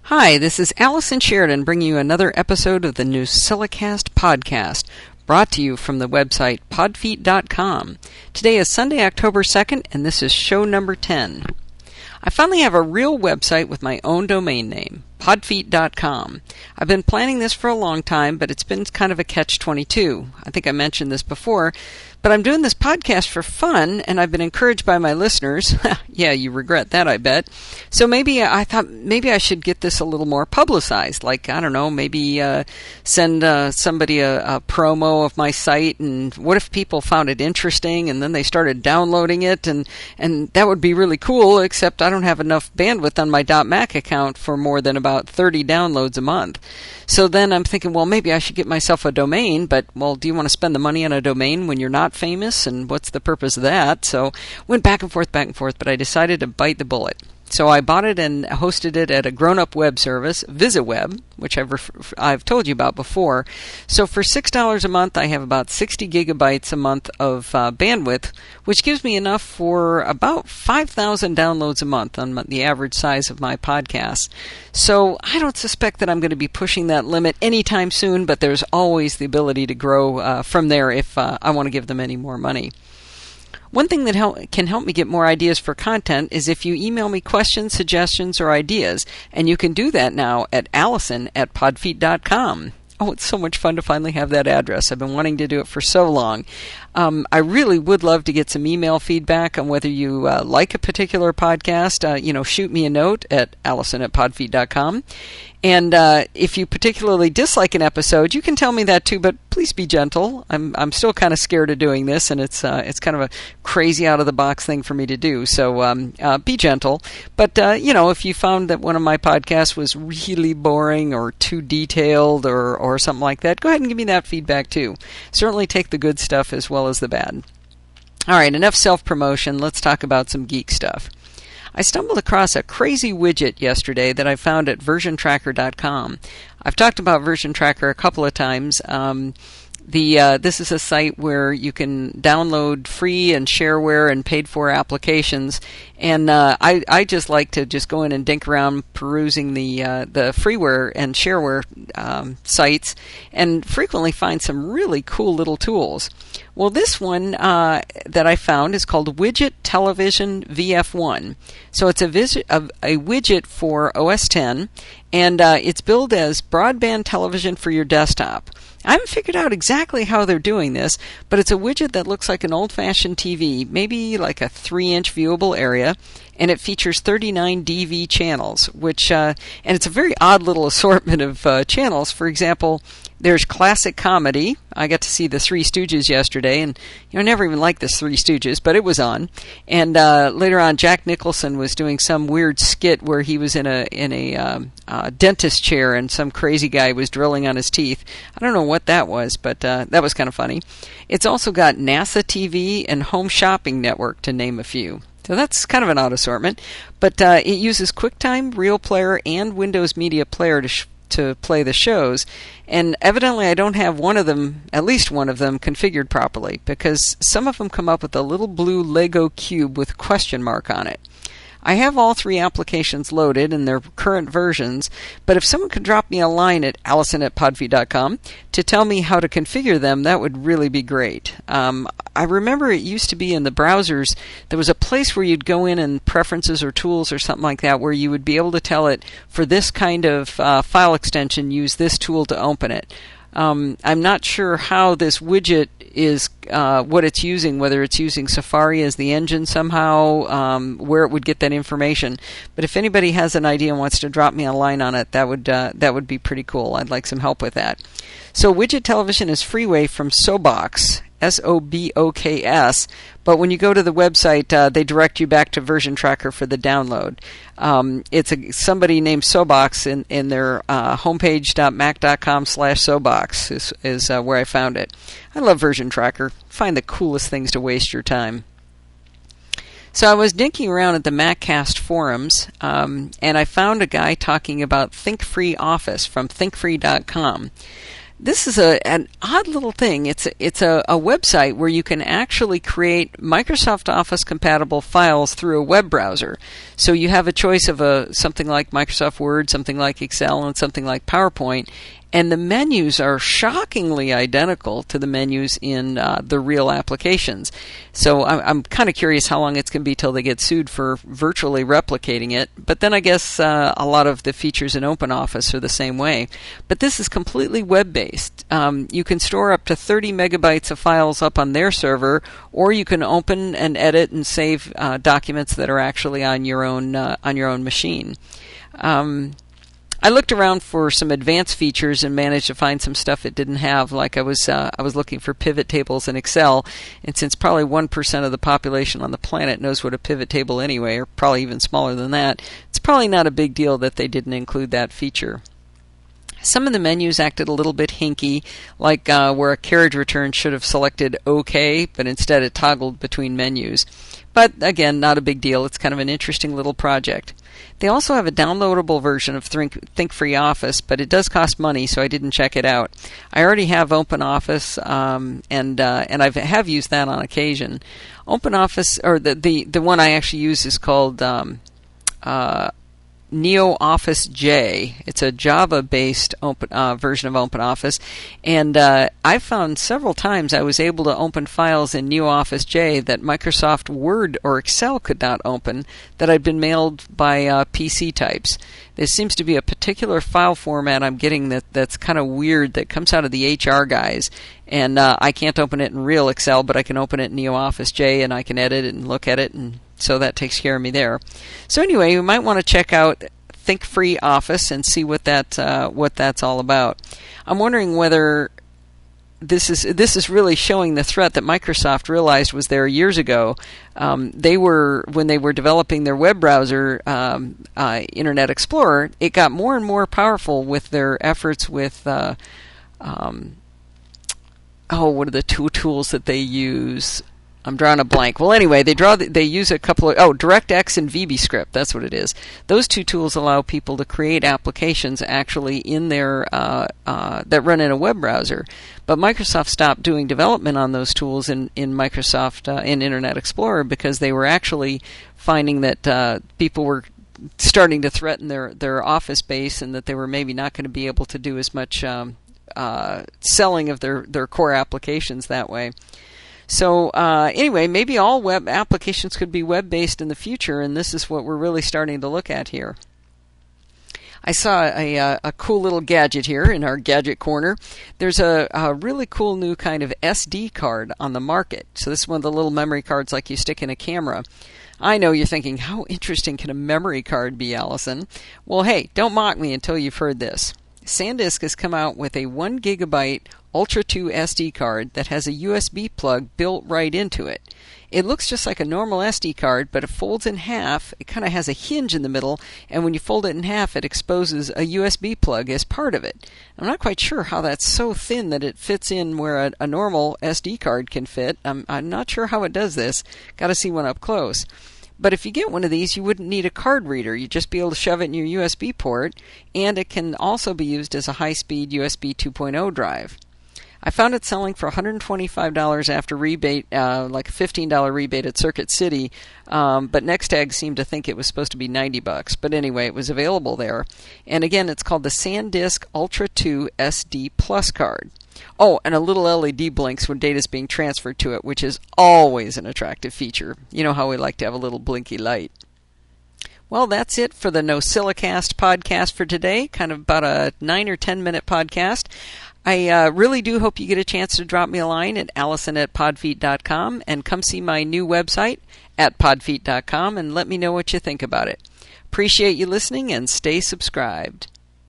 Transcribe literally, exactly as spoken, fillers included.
Hi, this is Allison Sheridan bringing you another episode of the Nusilicast podcast, brought to you from the website podfeet dot com. Today is Sunday, October second, and this is show number ten. I finally have a real website with my own domain name, podfeet dot com. I've been planning this for a long time, but it's been kind of a catch twenty-two. I think I mentioned this before, but I'm doing this podcast for fun, and I've been encouraged by my listeners. Yeah, you regret that, I bet. So maybe I thought maybe I should get this a little more publicized. Like, I don't know, maybe uh, send uh, somebody a, a promo of my site, and what if people found it interesting, and then they started downloading it, and, and that would be really cool, except I don't have enough bandwidth on my .mac account for more than about thirty downloads a month. So then I'm thinking, well, maybe I should get myself a domain, but, well, do you want to spend the money on a domain when you're not famous, and what's the purpose of that? So went back and forth, back and forth, but I decided to bite the bullet. So I bought it and hosted it at a grown-up web service, VisiWeb, which I've ref- I've told you about before. So for six dollars a month, I have about sixty gigabytes a month of uh, bandwidth, which gives me enough for about five thousand downloads a month on the average size of my podcast. So I don't suspect that I'm going to be pushing that limit anytime soon, but there's always the ability to grow uh, from there if uh, I want to give them any more money. One thing that help, can help me get more ideas for content is if you email me questions, suggestions, or ideas, and you can do that now at allison at podfeet dot com. Oh, it's so much fun to finally have that address. I've been wanting to do it for so long. Um, I really would love to get some email feedback on whether you uh, like a particular podcast. Uh, you know, shoot me a note at allison at podfeet dot com. And uh, if you particularly dislike an episode, you can tell me that too, but please be gentle. I'm I'm still kind of scared of doing this, and it's uh, it's kind of a crazy out-of-the-box thing for me to do, so um, uh, be gentle. But, uh, you know, if you found that one of my podcasts was really boring or too detailed or, or something like that, go ahead and give me that feedback too. Certainly take the good stuff as well as the bad. All right, enough self-promotion. Let's talk about some geek stuff. I stumbled across a crazy widget yesterday that I found at version tracker dot com. I've talked about Version Tracker a couple of times. Um, the uh, this is a site where you can download free and shareware and paid-for applications, and uh, I I just like to just go in and dink around perusing the uh, the freeware and shareware um, sites, and frequently find some really cool little tools. Well, this one uh, that I found is called Widget Television V F one. So it's a, vis- a, a widget for O S ten, and uh, it's billed as broadband television for your desktop. I haven't figured out exactly how they're doing this, but it's a widget that looks like an old-fashioned T V, maybe like a three-inch viewable area, and it features thirty-nine D V channels, which uh, and it's a very odd little assortment of uh, channels. For example, there's classic comedy. I got to see the Three Stooges yesterday, and you know, I never even liked the Three Stooges, but it was on. And uh, later on, Jack Nicholson was doing some weird skit where he was in a in a um, uh, dentist chair, and some crazy guy was drilling on his teeth. I don't know what that was, but uh, that was kind of funny. It's also got NASA T V and Home Shopping Network, to name a few. So that's kind of an odd assortment, but uh, it uses QuickTime, Real Player, and Windows Media Player to sh- to play the shows, and evidently I don't have one of them, at least one of them, configured properly, because some of them come up with a little blue Lego cube with a question mark on it. I have all three applications loaded in their current versions, but if someone could drop me a line at allison at podfeet dot com to tell me how to configure them, that would really be great. Um, I remember it used to be in the browsers, there was a place where you'd go in and preferences or tools or something like that, where you would be able to tell it, for this kind of uh, file extension, use this tool to open it. Um, I'm not sure how this widget is, uh, what it's using, whether it's using Safari as the engine somehow, um, where it would get that information. But if anybody has an idea and wants to drop me a line on it, that would uh, that would be pretty cool. I'd like some help with that. So Widget Television is freeway from Soboks, S O B O K S, but when you go to the website, uh, they direct you back to Version Tracker for the download. Um, it's a, somebody named Soboks in, in their uh, homepage.mac.com slash Soboks is, is uh, where I found it. I love Version Tracker. Find the coolest things to waste your time. So I was dinking around at the MacCast forums, um, and I found a guy talking about ThinkFree Office from think free dot com. This is a an odd little thing. It's a, it's a, a website where you can actually create Microsoft Office compatible files through a web browser. So you have a choice of a something like Microsoft Word, something like Excel, and something like PowerPoint. And the menus are shockingly identical to the menus in uh, the real applications. So I'm, I'm kind of curious how long it's going to be till they get sued for virtually replicating it. But then I guess uh, a lot of the features in OpenOffice are the same way. But this is completely web-based. Um, you can store up to thirty megabytes of files up on their server, or you can open and edit and save uh, documents that are actually on your own uh, on your own machine. Um, I looked around for some advanced features and managed to find some stuff it didn't have. Like I was, uh, I was looking for pivot tables in Excel, and since probably one percent of the population on the planet knows what a pivot table anyway, or probably even smaller than that, it's probably not a big deal that they didn't include that feature. Some of the menus acted a little bit hinky, like uh, where a carriage return should have selected OK, but instead it toggled between menus. But again, not a big deal. It's kind of an interesting little project. They also have a downloadable version of Think, ThinkFreeOffice, but it does cost money, so I didn't check it out. I already have OpenOffice, um, and uh, and I have used that on occasion. OpenOffice, or the the, the one I actually use is called um, uh, NeoOffice J. It's a Java-based open, uh, version of OpenOffice, and uh, I found several times I was able to open files in NeoOffice J that Microsoft Word or Excel could not open that had been mailed by uh, P C types. There seems to be a particular file format I'm getting that, that's kind of weird that comes out of the H R guys, and uh, I can't open it in real Excel, but I can open it in NeoOffice J, and I can edit it and look at it, and so that takes care of me there. So anyway, you might want to check out ThinkFreeOffice and see what that uh, what that's all about. I'm wondering whether this is this is really showing the threat that Microsoft realized was there years ago. Um, they were when they were developing their web browser, um, uh, Internet Explorer. It got more and more powerful with their efforts with. Uh, um, oh, what are the two tools that they use? I'm drawing a blank. Well, anyway, they draw. The, they use a couple of oh, DirectX and VBScript. That's what it is. Those two tools allow people to create applications actually in their uh, uh, that run in a web browser. But Microsoft stopped doing development on those tools in in Microsoft uh, in Internet Explorer because they were actually finding that uh, people were starting to threaten their their Office base, and that they were maybe not going to be able to do as much um, uh, selling of their their core applications that way. So uh, anyway, maybe all web applications could be web-based in the future, and this is what we're really starting to look at here. I saw a, a, a cool little gadget here in our gadget corner. There's a, a really cool new kind of S D card on the market. So this is one of the little memory cards like you stick in a camera. I know you're thinking, how interesting can a memory card be, Allison? Well, hey, don't mock me until you've heard this. SanDisk has come out with a one gigabyte Ultra two S D card that has a U S B plug built right into it. It looks just like a normal S D card, but it folds in half. It kind of has a hinge in the middle, and when you fold it in half, it exposes a U S B plug as part of it. I'm not quite sure how that's so thin that it fits in where a, a normal S D card can fit. I'm, I'm not sure how it does this. Got to see one up close. But if you get one of these, you wouldn't need a card reader. You'd just be able to shove it in your U S B port, and it can also be used as a high-speed U S B two point oh drive. I found it selling for one hundred twenty-five dollars after rebate, uh, like a fifteen dollars rebate at Circuit City, um, but Nextag seemed to think it was supposed to be ninety bucks. But anyway, it was available there. And again, it's called the SanDisk Ultra two S D Plus card. Oh, and a little L E D blinks when data is being transferred to it, which is always an attractive feature. You know how we like to have a little blinky light. Well, that's it for the NosillaCast podcast for today. Kind of about a nine or ten minute podcast. I uh, really do hope you get a chance to drop me a line at allison at podfeet dot com and come see my new website at podfeet dot com and let me know what you think about it. Appreciate you listening and stay subscribed.